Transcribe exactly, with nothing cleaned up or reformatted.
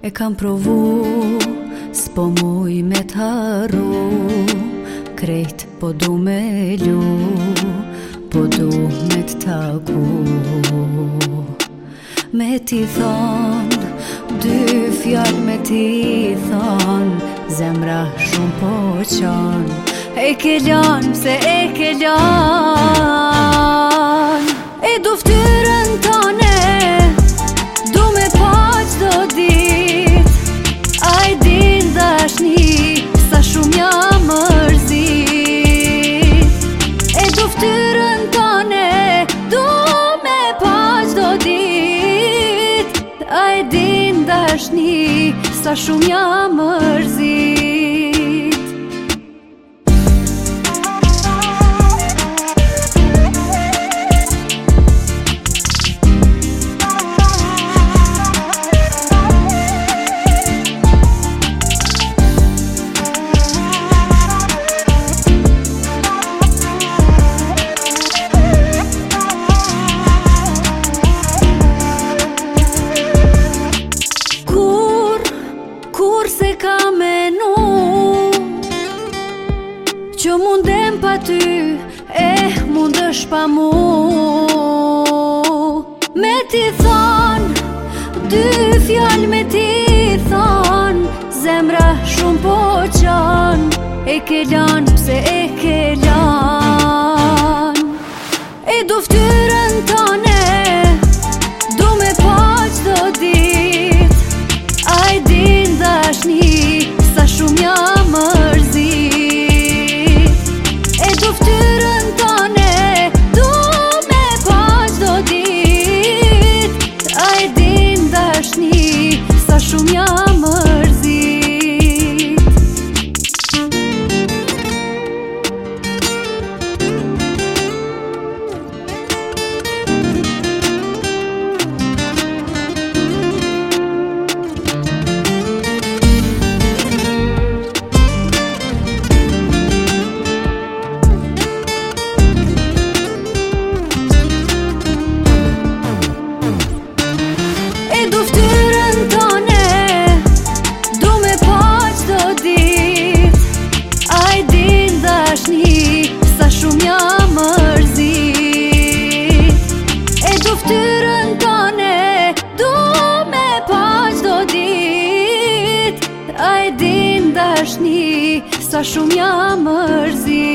E kam provu, s'po muj me t'harru, krejt po du me lu, po du me t'taku. Me t'i thon, dy fjall me t'i thon, zemra shumë po qan, e ke lan, pse e ke lan. E du ftyrën tane, du me pa qdo dit, a i din dashni, sa shumë ja mërzit. E du ftyrën tane, du me pa qdo dit, a i din dashni, sa shumë ja mërzit. Që mundem pa ty, eh mundësh pa mu. Me t'i thon, dy fjall me t'i thon, zemra shumë po qan, e ke lan, pse e ke lan. E du ftyrën tane, du me pa qdo dit, a i din dashni, sa shumë ja mërzit. Du ftyrën tane, du me pa qdo dit, a i din dashni, sa shumë ja mërzit. Du ftyrën tane, du me pa qdo dit, a i din dashni, sa shumë ja mërzit. E du ftyrën tane, du me pa qdo dit, a i din dashni, sa shumë ja mërzit.